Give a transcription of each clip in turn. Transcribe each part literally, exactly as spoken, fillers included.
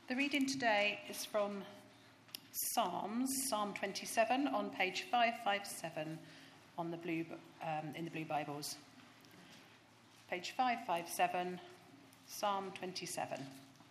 The reading today is from Psalms, Psalm twenty-seven on page five fifty-seven on the blue um, in the blue Bibles. Page five fifty-seven, Psalm twenty-seven.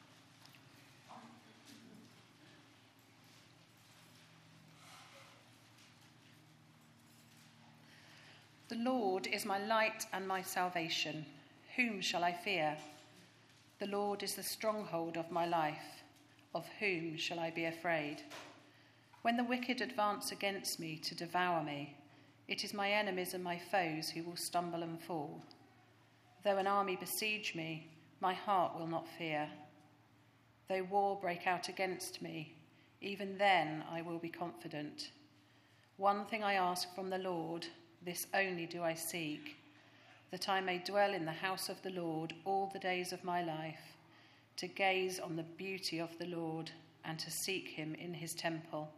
The Lord is my light and my salvation. Whom shall I fear? The Lord is the stronghold of my life. Of whom shall I be afraid? When the wicked advance against me to devour me, it is my enemies and my foes who will stumble and fall. Though an army besiege me, my heart will not fear. Though war break out against me, even then I will be confident. One thing I ask from the Lord, this only do I seek, that I may dwell in the house of the Lord all the days of my life, to gaze on the beauty of the Lord and to seek him in his temple.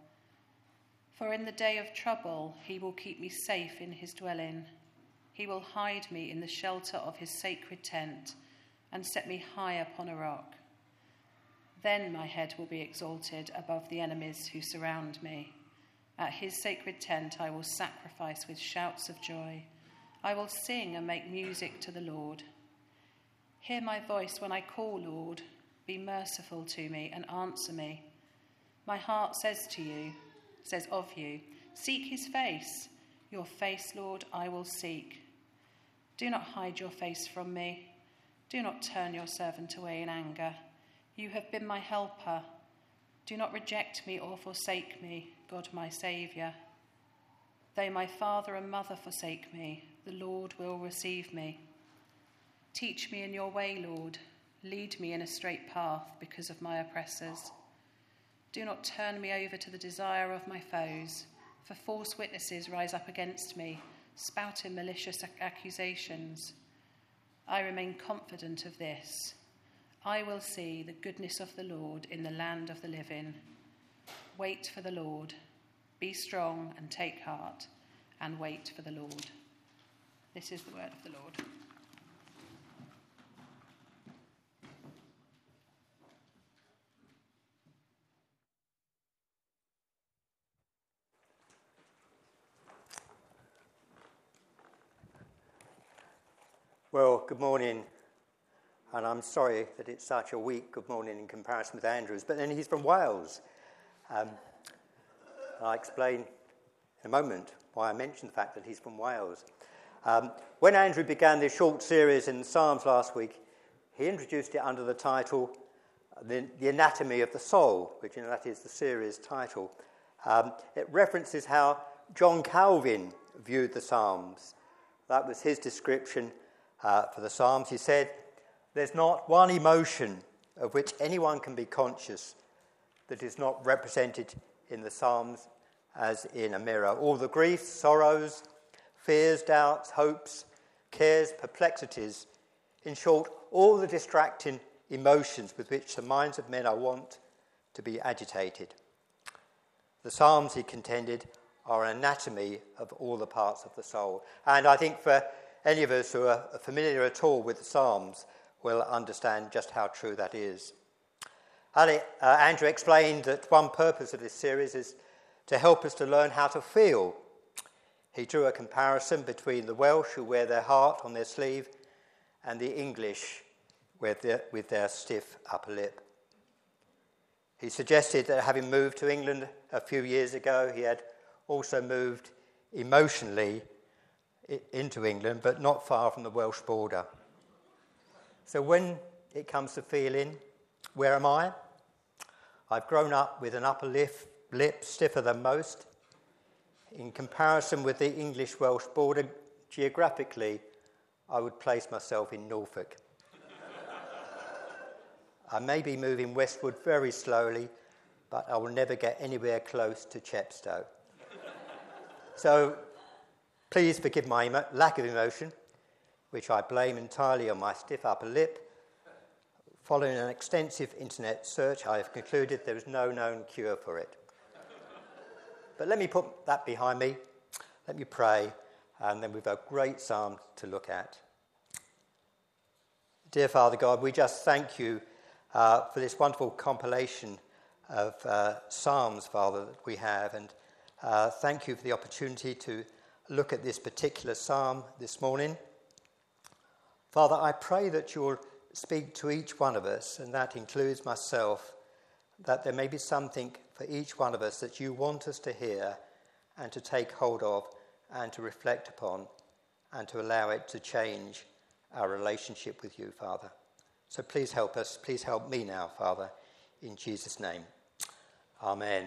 For in the day of trouble he will keep me safe in his dwelling. He will hide me in the shelter of his sacred tent and set me high upon a rock. Then my head will be exalted above the enemies who surround me. At his sacred tent I will sacrifice with shouts of joy. I will sing and make music to the Lord. Hear my voice when I call, Lord. Be merciful to me and answer me. My heart says to you, says of you, seek his face. Your face, Lord, I will seek. Do not hide your face from me. Do not turn your servant away in anger. You have been my helper. Do not reject me or forsake me, God my Saviour. Though my father and mother forsake me, the Lord will receive me. Teach me in your way, Lord. Lead me in a straight path because of my oppressors. Do not turn me over to the desire of my foes, for false witnesses rise up against me, spouting malicious accusations. I remain confident of this. I will see the goodness of the Lord in the land of the living. Wait for the Lord. Be strong and take heart, and wait for the Lord. This is the word of the Lord. Well, good morning, and I'm sorry that it's such a weak good morning in comparison with Andrew's, but then he's from Wales. Um, I'll explain in a moment why I mentioned the fact that he's from Wales. Um, when Andrew began this short series in Psalms last week, he introduced it under the title, The, the Anatomy of the Soul, which, you know, that is the series title. Um, it references how John Calvin viewed the Psalms. That was his description uh, for the Psalms. He said, there's not one emotion of which anyone can be conscious that is not represented in the Psalms as in a mirror. All the griefs, sorrows, fears, doubts, hopes, cares, perplexities, in short, all the distracting emotions with which the minds of men are wont to be agitated. The Psalms, he contended, are an anatomy of all the parts of the soul. And I think for any of us who are familiar at all with the Psalms will understand just how true that is. Ali, uh, Andrew explained that one purpose of this series is to help us to learn how to feel. He drew a comparison between the Welsh, who wear their heart on their sleeve, and the English with their, with their stiff upper lip. He suggested that having moved to England a few years ago, he had also moved emotionally into England, but not far from the Welsh border. So when it comes to feeling, where am I? I've grown up with an upper lip, lip stiffer than most. In comparison with the English-Welsh border, geographically, I would place myself in Norfolk. I may be moving westward very slowly, but I will never get anywhere close to Chepstow. So please forgive my emo- lack of emotion, which I blame entirely on my stiff upper lip. Following an extensive internet search, I have concluded there is no known cure for it. But let me put that behind me. Let me pray, and then we've a great psalm to look at. Dear Father God, we just thank you uh, for this wonderful compilation of uh, Psalms, Father, that we have. And uh, thank you for the opportunity to look at this particular psalm this morning. Father, I pray that you'll speak to each one of us, and that includes myself, that there may be something for each one of us that you want us to hear and to take hold of and to reflect upon and to allow it to change our relationship with you, Father. So please help us. Please help me now, Father, in Jesus' name. Amen.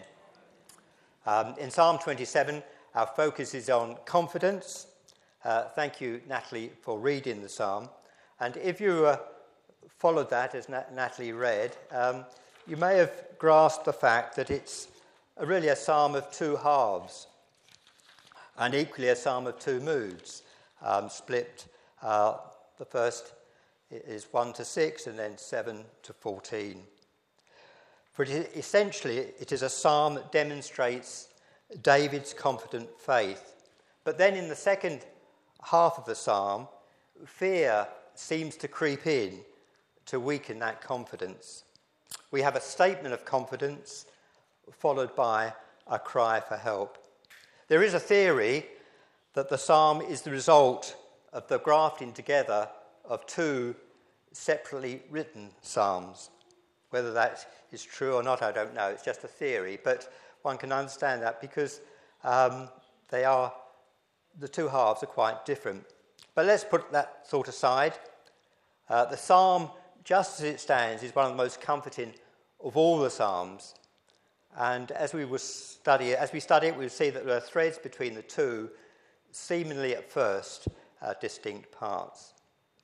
Um, in Psalm twenty-seven, our focus is on confidence. Uh, thank you, Natalie, for reading the psalm. And if you uh, followed that, as Nat- Natalie read, um, you may have grasped the fact that it's a, really a psalm of two halves, and equally a psalm of two moods, um, split. Uh, the first is one to six, and then seven to fourteen. For it is, essentially, it is a psalm that demonstrates David's confident faith. But then in the second half of the psalm, fear seems to creep in to weaken that confidence. We have a statement of confidence followed by a cry for help. There is a theory that the psalm is the result of the grafting together of two separately written psalms. Whether that is true or not, I don't know. It's just a theory, but one can understand that because um, they are, the two halves are quite different. But let's put that thought aside. Uh, the psalm, just as it stands, is one of the most comforting of all the psalms. And as we will study, as we study it, we'll see that there are threads between the two, seemingly at first uh, distinct parts.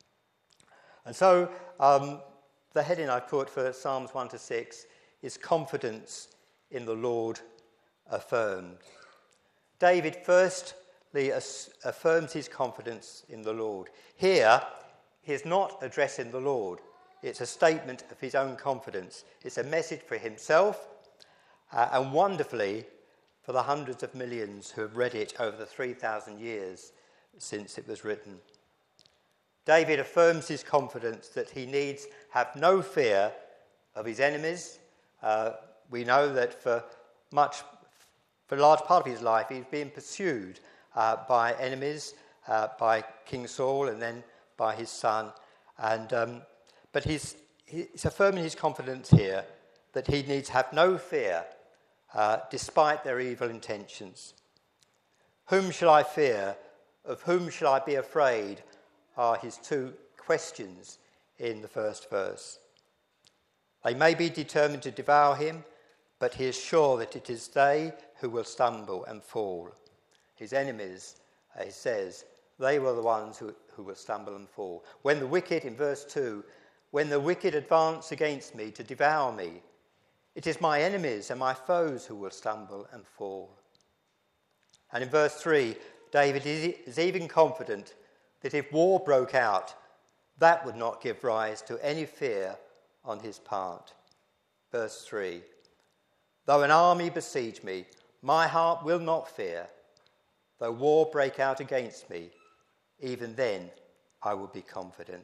And so um, the heading I put for Psalms one to six is confidence in the Lord affirmed. David firstly affirms his confidence in the Lord. Here, he is not addressing the Lord. It's a statement of his own confidence. It's a message for himself, uh, and wonderfully for the hundreds of millions who have read it over the three thousand years since it was written. David affirms his confidence that he needs have no fear of his enemies. Uh, we know that for much, for a large part of his life, he's been pursued uh, by enemies, uh, by King Saul and then by his son. And um, but he's, he's affirming his confidence here that he needs have no fear uh, despite their evil intentions. Whom shall I fear? Of whom shall I be afraid? Are his two questions in the first verse. They may be determined to devour him, but he is sure that it is they who will stumble and fall. His enemies, uh, he says, they were the ones who, who will stumble and fall. When the wicked, in verse two, when the wicked advance against me to devour me, it is my enemies and my foes who will stumble and fall. And in verse three, David is even confident that if war broke out, that would not give rise to any fear on his part. Verse three, though an army besiege me, my heart will not fear. Though war break out against me, even then I will be confident.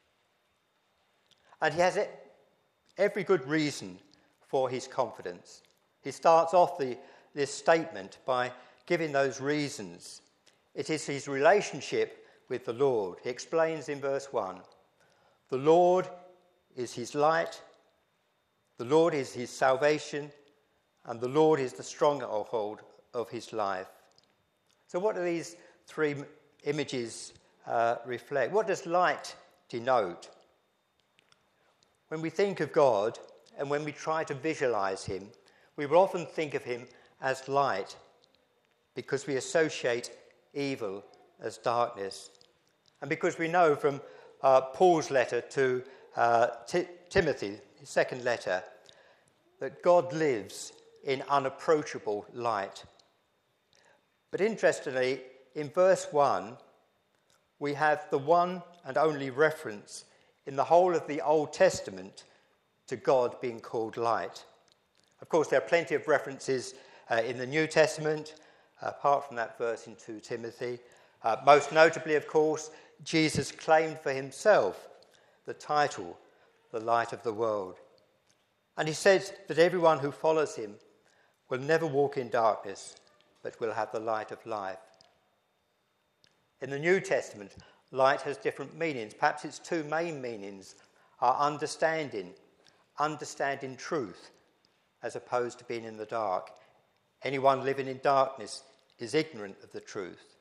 And he has every good reason for his confidence. He starts off the, this statement by giving those reasons. It is his relationship with the Lord. He explains in verse one, the Lord is his light, the Lord is his salvation, and the Lord is the stronghold of his life. So what do these three images uh, reflect? What does light denote? When we think of God and when we try to visualize him, we will often think of him as light because we associate evil as darkness. And because we know from uh, Paul's letter to uh, T- Timothy, his second letter, that God lives in unapproachable light. But interestingly, in verse one, we have the one and only reference in the whole of the Old Testament to God being called light. Of course, there are plenty of references uh, in the New Testament, uh, apart from that verse in Second Timothy. Uh, most notably, of course, Jesus claimed for himself the title the light of the world. And he says that everyone who follows him will never walk in darkness, but will have the light of life. In the New Testament, light has different meanings. Perhaps its two main meanings are understanding, understanding truth, as opposed to being in the dark. Anyone living in darkness is ignorant of the truth.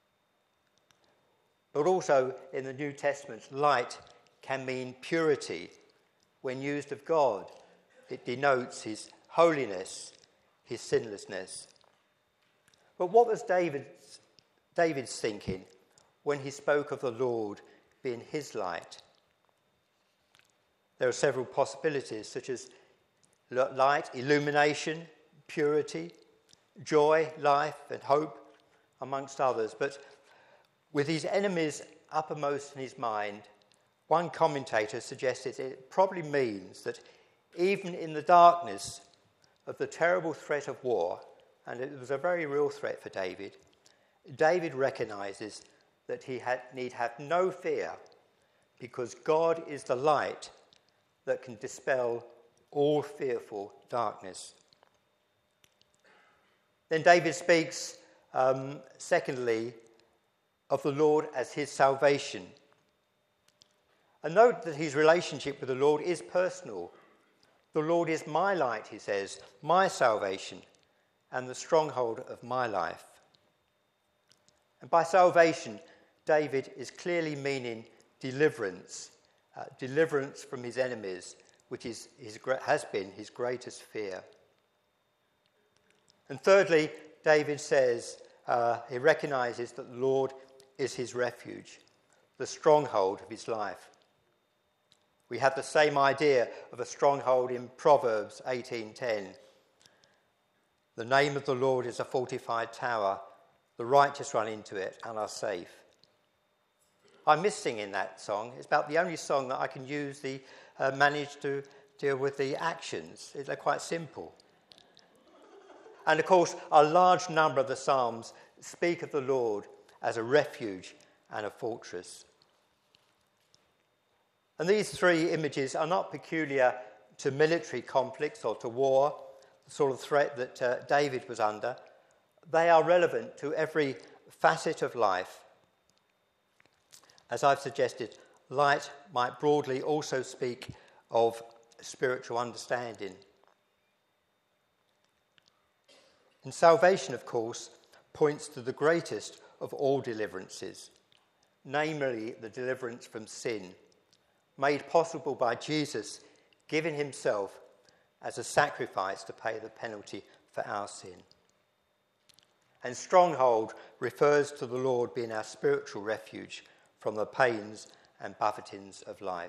But also in the New Testament, light can mean purity. When used of God, it denotes his holiness, his sinlessness. But what was David's, David's thinking when he spoke of the Lord being his light? There are several possibilities, such as light, illumination, purity, joy, life, and hope, amongst others. But with his enemies uppermost in his mind, one commentator suggested it probably means that even in the darkness of the terrible threat of war, and it was a very real threat for David, David recognises that he had, need have no fear, because God is the light that can dispel all fearful darkness. Then David speaks, um, secondly, of the Lord as his salvation. And note that his relationship with the Lord is personal. The Lord is my light, he says, my salvation, and the stronghold of my life. And by salvation, David is clearly meaning deliverance, uh, deliverance from his enemies, which is his, has been his greatest fear. And thirdly, David says uh, he recognises that the Lord is his refuge, the stronghold of his life. We have the same idea of a stronghold in Proverbs eighteen ten. The name of the Lord is a fortified tower. The righteous run into it and are safe. I miss singing that song. It's about the only song that I can use the uh, manage to deal with the actions. They're quite simple. And of course, a large number of the Psalms speak of the Lord as a refuge and a fortress. And these three images are not peculiar to military conflicts or to war, the sort of threat that uh, David was under. They are relevant to every facet of life. As I've suggested, light might broadly also speak of spiritual understanding. And salvation, of course, points to the greatest of all deliverances, namely the deliverance from sin, made possible by Jesus giving himself as a sacrifice to pay the penalty for our sin. And stronghold refers to the Lord being our spiritual refuge from the pains and buffetings of life.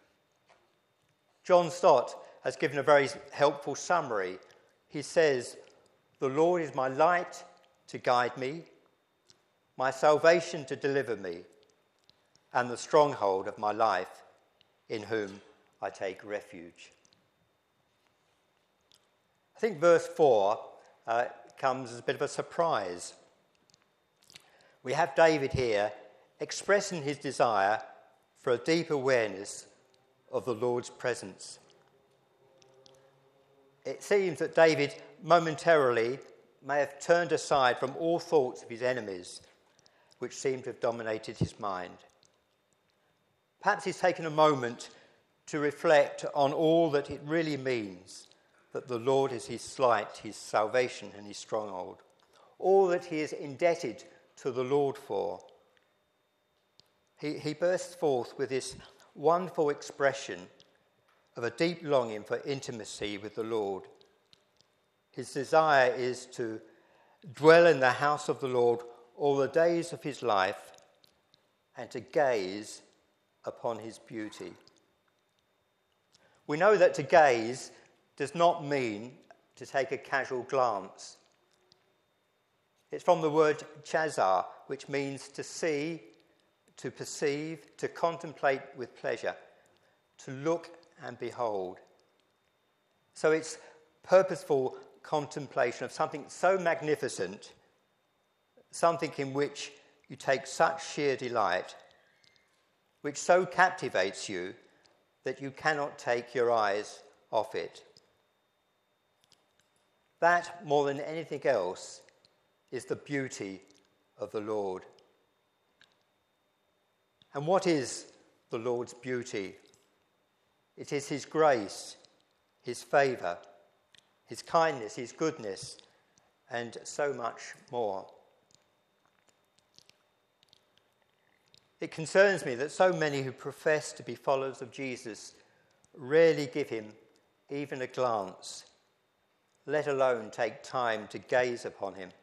John Stott has given a very helpful summary. He says, "The Lord is my light to guide me, my salvation to deliver me, and the stronghold of my life, in whom I take refuge." I think verse four uh, comes as a bit of a surprise. We have David here expressing his desire for a deep awareness of the Lord's presence. It seems that David momentarily may have turned aside from all thoughts of his enemies, which seem to have dominated his mind. Perhaps he's taken a moment to reflect on all that it really means that the Lord is his light, his salvation, and his stronghold. All that he is indebted to the Lord for. He, he bursts forth with this wonderful expression of a deep longing for intimacy with the Lord. His desire is to dwell in the house of the Lord all the days of his life and to gaze upon his beauty. We know that to gaze does not mean to take a casual glance. It's from the word chazar, which means to see, to perceive, to contemplate with pleasure, to look and behold. So it's purposeful contemplation of something so magnificent, something in which you take such sheer delight, which so captivates you that you cannot take your eyes off it. That, more than anything else, is the beauty of the Lord. And what is the Lord's beauty? It is his grace, his favour, his kindness, his goodness, and so much more. It concerns me that so many who profess to be followers of Jesus rarely give him even a glance, let alone take time to gaze upon him.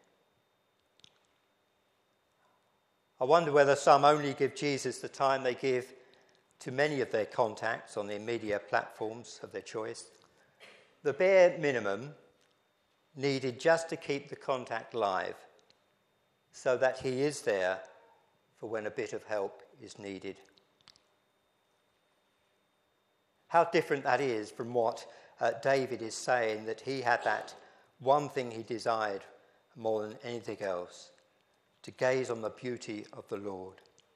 I wonder whether some only give Jesus the time they give to many of their contacts on their media platforms of their choice, the bare minimum needed just to keep the contact live, so that he is there for when a bit of help is needed. How different that is from what uh, David is saying, that he had that one thing he desired more than anything else, to gaze on the beauty of the Lord.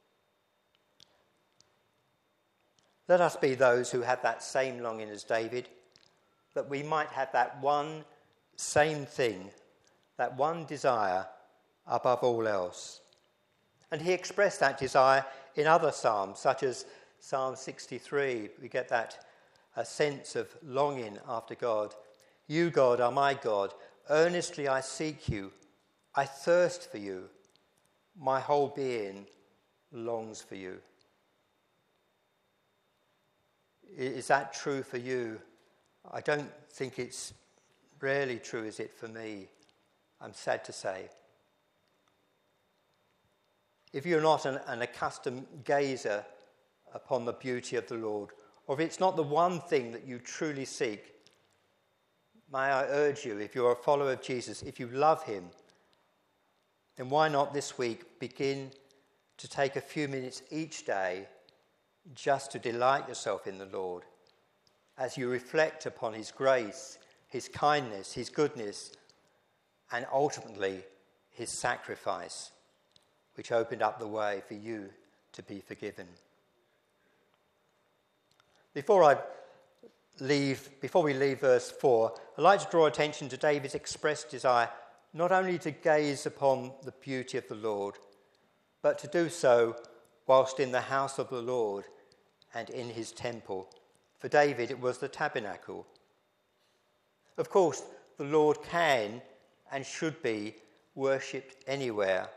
Let us be those who have that same longing as David, that we might have that one same thing, that one desire above all else. And he expressed that desire in other psalms, such as Psalm sixty-three. We get that a sense of longing after God. You, God, are my God. Earnestly I seek you. I thirst for you. My whole being longs for you. Is that true for you? I don't think it's rarely true, is it, for me? I'm sad to say. If you're not an, an accustomed gazer upon the beauty of the Lord, or if it's not the one thing that you truly seek, may I urge you, if you're a follower of Jesus, if you love him, then why not this week begin to take a few minutes each day just to delight yourself in the Lord as you reflect upon his grace, his kindness, his goodness, and ultimately his sacrifice, which opened up the way for you to be forgiven. Before I leave, before we leave verse four, I'd like to draw attention to David's expressed desire not only to gaze upon the beauty of the Lord, but to do so whilst in the house of the Lord and in his temple. For David, it was the tabernacle. Of course, the Lord can and should be worshipped anywhere.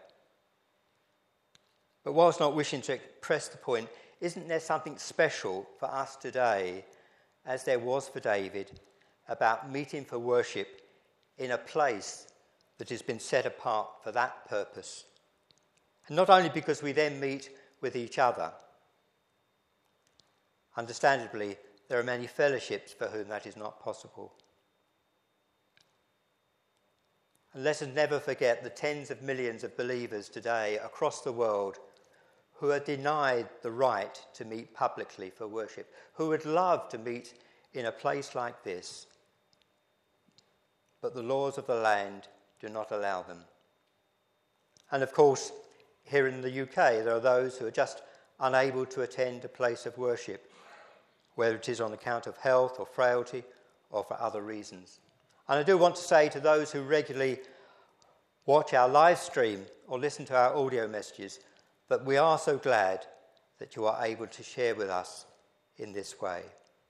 But whilst not wishing to press the point, isn't there something special for us today, as there was for David, about meeting for worship in a place that has been set apart for that purpose? And not only because we then meet with each other. Understandably, there are many fellowships for whom that is not possible. And let us never forget the tens of millions of believers today across the world who are denied the right to meet publicly for worship, who would love to meet in a place like this, but the laws of the land do not allow them. And of course, here in the U K, there are those who are just unable to attend a place of worship, whether it is on account of health or frailty or for other reasons. And I do want to say to those who regularly watch our live stream or listen to our audio messages that we are so glad that you are able to share with us in this way.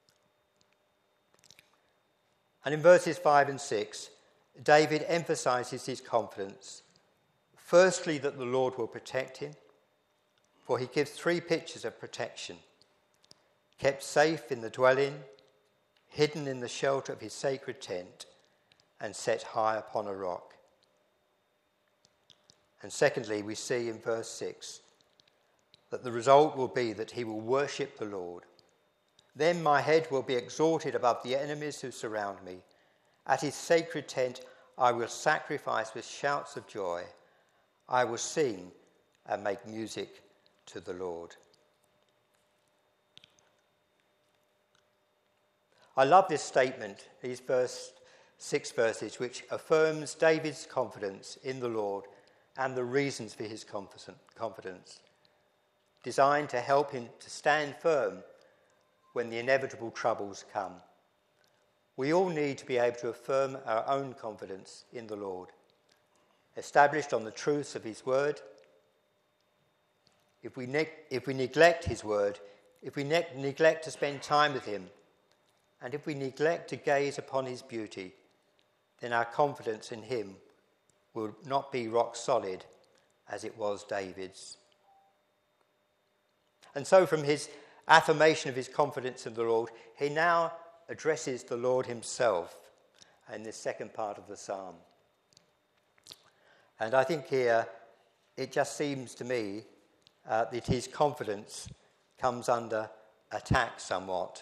And in verses five and six, David emphasises his confidence. Firstly, that the Lord will protect him, for he gives three pictures of protection. Kept safe in the dwelling, hidden in the shelter of his sacred tent, and set high upon a rock. And secondly, we see in verse six that the result will be that he will worship the Lord. Then my head will be exalted above the enemies who surround me. At his sacred tent I will sacrifice with shouts of joy. I will sing and make music to the Lord. I love this statement, these verse, six verses, which affirms David's confidence in the Lord and the reasons for his confidence, designed to help him to stand firm when the inevitable troubles come. We all need to be able to affirm our own confidence in the Lord, established on the truths of his word. If we, ne- if we neglect his word, if we ne- neglect to spend time with him, and if we neglect to gaze upon his beauty, then our confidence in him will not be rock solid as it was David's. And so from his affirmation of his confidence in the Lord, he now addresses the Lord himself in this second part of the psalm. And I think here it just seems to me uh, that his confidence comes under attack somewhat.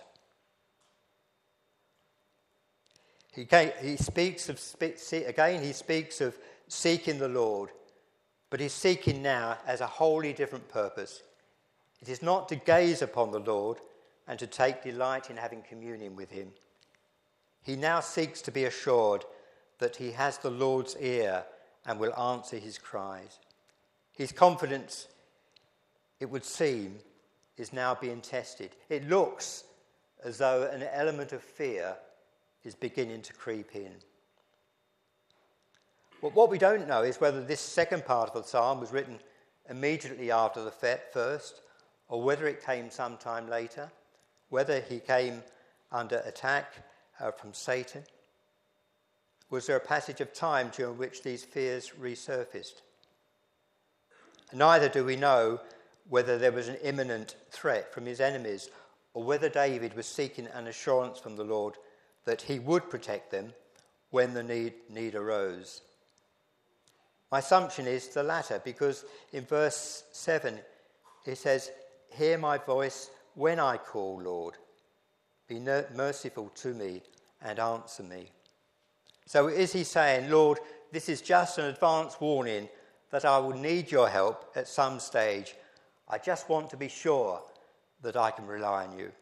He, came, he speaks of, again, he speaks of seeking the Lord, but he's seeking now as a wholly different purpose. It is not to gaze upon the Lord and to take delight in having communion with him. He now seeks to be assured that he has the Lord's ear and will answer his cries. His confidence, it would seem, is now being tested. It looks as though an element of fear is beginning to creep in. But what we don't know is whether this second part of the psalm was written immediately after the first, or whether it came sometime later, whether he came under attack uh, from Satan. Was there a passage of time during which these fears resurfaced? Neither do we know whether there was an imminent threat from his enemies, or whether David was seeking an assurance from the Lord that he would protect them when the need, need arose. My assumption is the latter, because in verse seven it says, "Hear my voice when I call, Lord. Be merciful to me and answer me." So is he saying, Lord, this is just an advance warning that I will need your help at some stage. I just want to be sure that I can rely on you.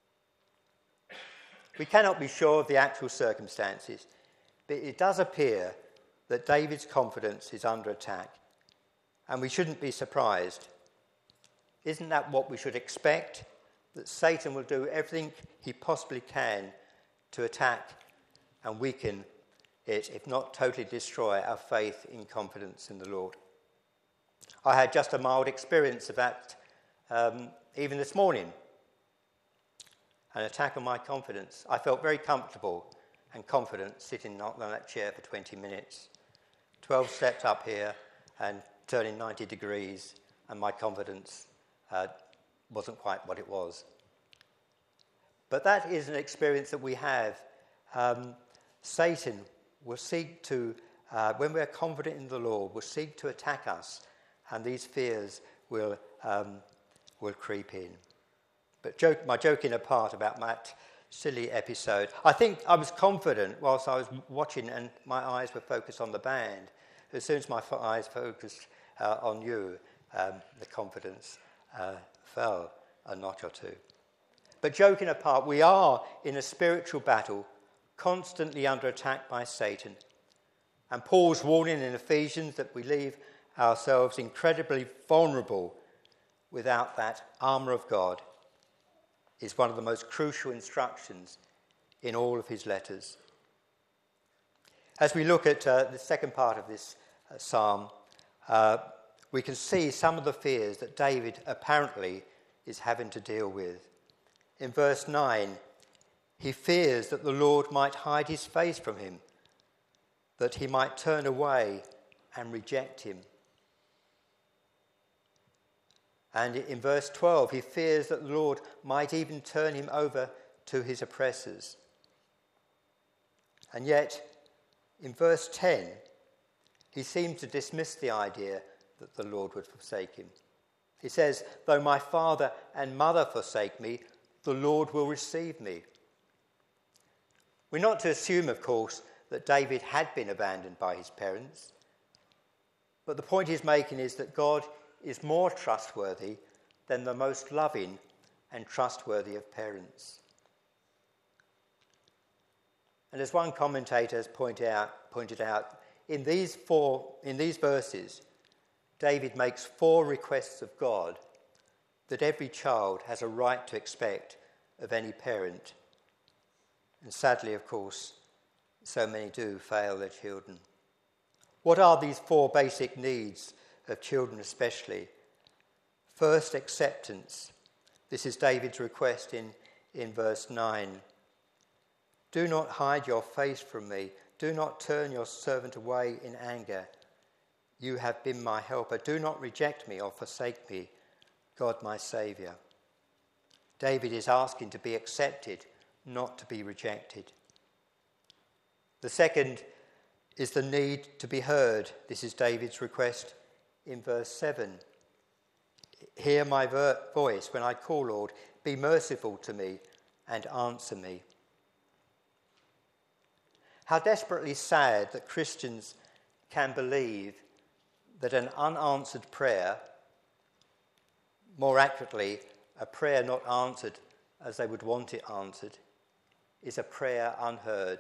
We cannot be sure of the actual circumstances, but it does appear that David's confidence is under attack, and we shouldn't be surprised. Isn't that what we should expect? That Satan will do everything he possibly can to attack and weaken it, if not totally destroy our faith in confidence in the Lord. I had just a mild experience of that um, even this morning. An attack on my confidence. I felt very comfortable and confident sitting on that chair for twenty minutes. twelve steps up here and turning ninety degrees, and my confidence uh, wasn't quite what it was. But that is an experience that we have. Um, Satan will seek to, uh, when we're confident in the Lord, will seek to attack us, and these fears will um, will creep in. But joke, my joking apart about that silly episode, I think I was confident whilst I was watching and my eyes were focused on the band. As soon as my eyes focused uh, on you, um, the confidence uh, fell a notch or two. But joking apart, we are in a spiritual battle, constantly under attack by Satan. And Paul's warning in Ephesians that we leave ourselves incredibly vulnerable without that armour of God is one of the most crucial instructions in all of his letters. As we look at uh, the second part of this uh, psalm, uh, we can see some of the fears that David apparently is having to deal with. In verse nine, he fears that the Lord might hide his face from him, that he might turn away and reject him. And in verse twelve, he fears that the Lord might even turn him over to his oppressors. And yet, in verse ten, he seems to dismiss the idea that the Lord would forsake him. He says, "Though my father and mother forsake me, the Lord will receive me." We're not to assume, of course, that David had been abandoned by his parents. But the point he's making is that God is more trustworthy than the most loving and trustworthy of parents. And as one commentator has pointed out, pointed out, in these four, in these verses, David makes four requests of God that every child has a right to expect of any parent. And sadly, of course, so many do fail their children. What are these four basic needs of children especially? First, acceptance. This is David's request in, in verse nine. Do not hide your face from me. Do not turn your servant away in anger. You have been my helper. Do not reject me or forsake me, God my Saviour. David is asking to be accepted, not to be rejected. The second is the need to be heard. This is David's request in verse seven. Hear my ver- voice when I call, Lord. Be merciful to me and answer me. How desperately sad that Christians can believe that an unanswered prayer, more accurately, a prayer not answered as they would want it answered, is a prayer unheard.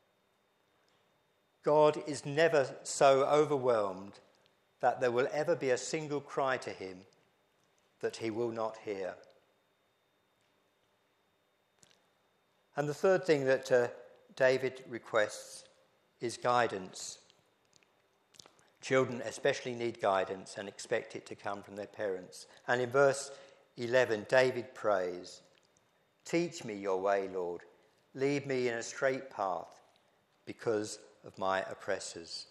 God is never so overwhelmed that there will ever be a single cry to him that he will not hear. And the third thing that uh, David requests is guidance. Children especially need guidance and expect it to come from their parents. And in verse eleven, David prays, teach me your way, Lord. Lead me in a straight path because of my oppressors.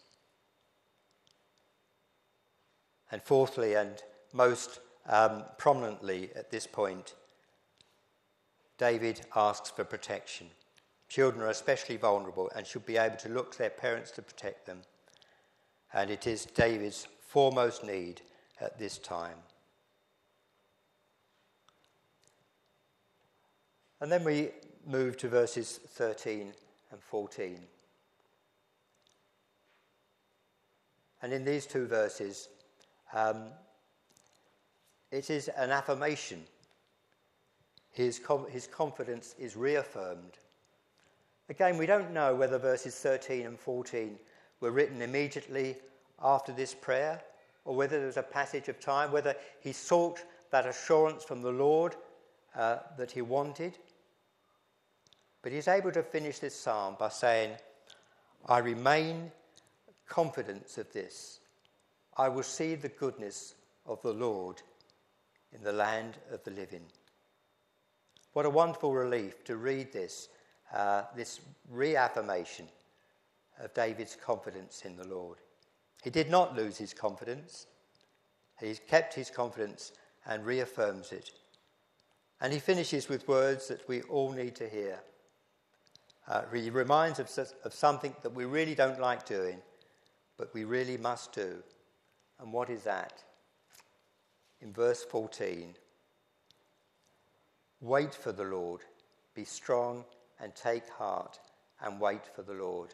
And fourthly, and most um, prominently at this point, David asks for protection. Children are especially vulnerable and should be able to look to their parents to protect them. And it is David's foremost need at this time. And then we move to verses thirteen and fourteen. And in these two verses, um, it is an affirmation. His, com- his confidence is reaffirmed. Again, we don't know whether verses thirteen and fourteen were written immediately after this prayer, or whether there was a passage of time, whether he sought that assurance from the Lord uh, that he wanted. But he's able to finish this psalm by saying, I remain confident of this. I will see the goodness of the Lord in the land of the living. What a wonderful relief to read this, uh, this reaffirmation of David's confidence in the Lord. He did not lose his confidence. He kept his confidence and reaffirms it. And he finishes with words that we all need to hear. Uh, he reminds us of, of something that we really don't like doing, but we really must do. And what is that? In verse fourteen, wait for the Lord, be strong and take heart and wait for the Lord.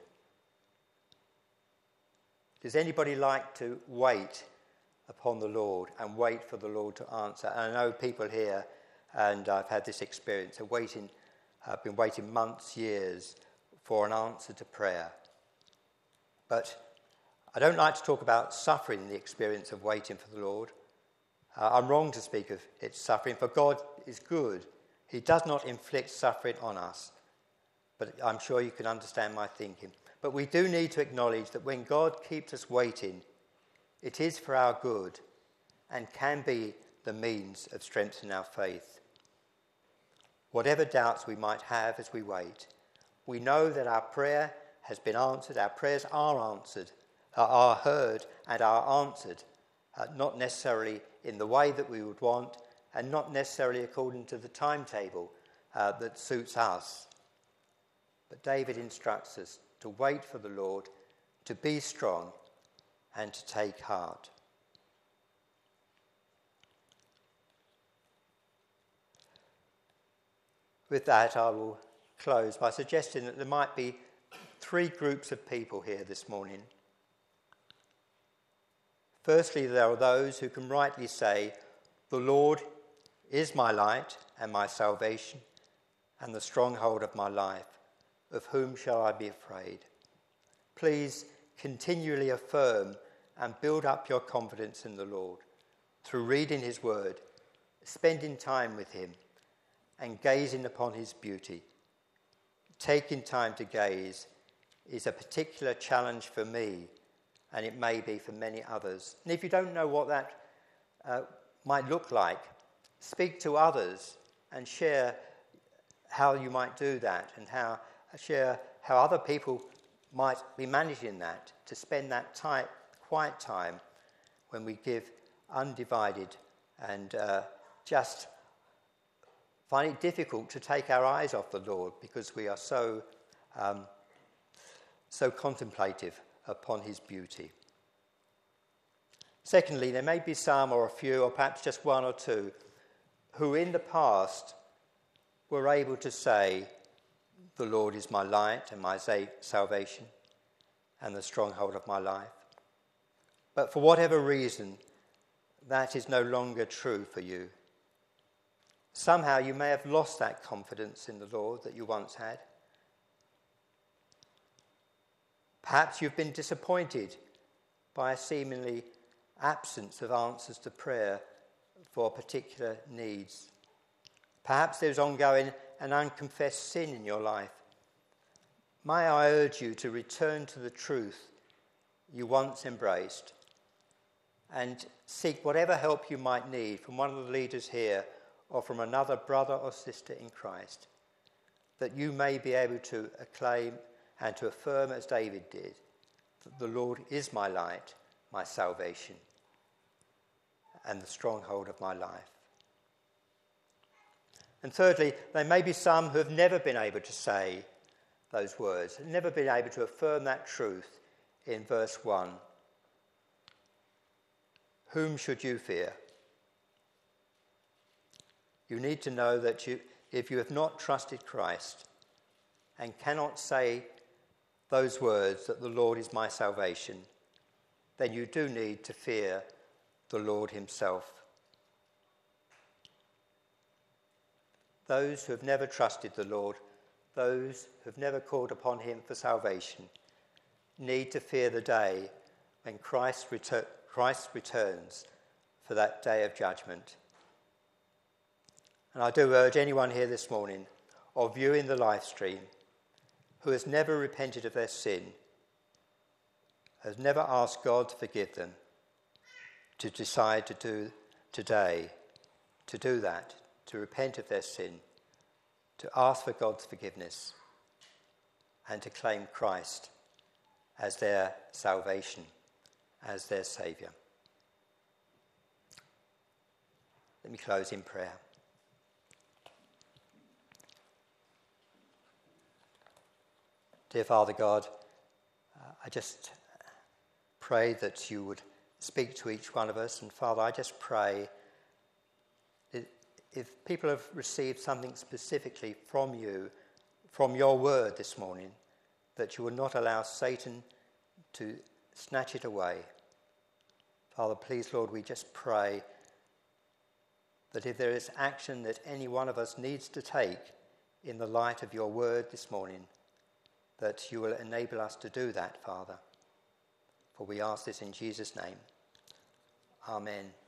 Does anybody like to wait upon the Lord and wait for the Lord to answer? And I know people here, and I've had this experience, of waiting, I've been waiting months, years for an answer to prayer. But I don't like to talk about suffering in the experience of waiting for the Lord. Uh, I'm wrong to speak of its suffering, for God is good. He does not inflict suffering on us. But I'm sure you can understand my thinking. But we do need to acknowledge that when God keeps us waiting, it is for our good and can be the means of strengthening our faith. Whatever doubts we might have as we wait, we know that our prayer has been answered, our prayers are answered, are heard and are answered, uh, not necessarily in the way that we would want and not necessarily according to the timetable uh, that suits us. But David instructs us to wait for the Lord, to be strong and to take heart. With that, I will close by suggesting that there might be three groups of people here this morning. Firstly, there are those who can rightly say, the Lord is my light and my salvation and the stronghold of my life. Of whom shall I be afraid? Please continually affirm and build up your confidence in the Lord through reading his word, spending time with him, and gazing upon his beauty. Taking time to gaze is a particular challenge for me, and it may be for many others. And if you don't know what that uh, might look like, speak to others and share how you might do that, and how share how other people might be managing that, to spend that time, quiet time when we give undivided and uh, just find it difficult to take our eyes off the Lord because we are so um, so contemplative upon his beauty. Secondly, there may be some or a few or perhaps just one or two who in the past were able to say, "The Lord is my light and my salvation and the stronghold of my life." But for whatever reason, that is no longer true for you. Somehow you may have lost that confidence in the Lord that you once had. Perhaps you've been disappointed by a seemingly absence of answers to prayer for particular needs. Perhaps there's ongoing an unconfessed sin in your life. May I urge you to return to the truth you once embraced and seek whatever help you might need from one of the leaders here or from another brother or sister in Christ, that you may be able to acclaim and to affirm as David did, that the Lord is my light, my salvation, and the stronghold of my life. And thirdly, there may be some who have never been able to say those words, never been able to affirm that truth in verse one. Whom should you fear? You need to know that you, if you have not trusted Christ and cannot say those words, that the Lord is my salvation, then you do need to fear the Lord himself. Those who have never trusted the Lord, those who have never called upon him for salvation, need to fear the day when Christ, retur- Christ returns for that day of judgment. And I do urge anyone here this morning, or viewing the live stream, who has never repented of their sin, has never asked God to forgive them, to decide to do today, to do that, to repent of their sin, to ask for God's forgiveness, and to claim Christ as their salvation, as their Saviour. Let me close in prayer. Dear Father God, uh, I just pray that you would speak to each one of us. And Father, I just pray that if people have received something specifically from you, from your word this morning, that you will not allow Satan to snatch it away. Father, please, Lord, we just pray that if there is action that any one of us needs to take in the light of your word this morning, that you will enable us to do that, Father. For we ask this in Jesus' name. Amen.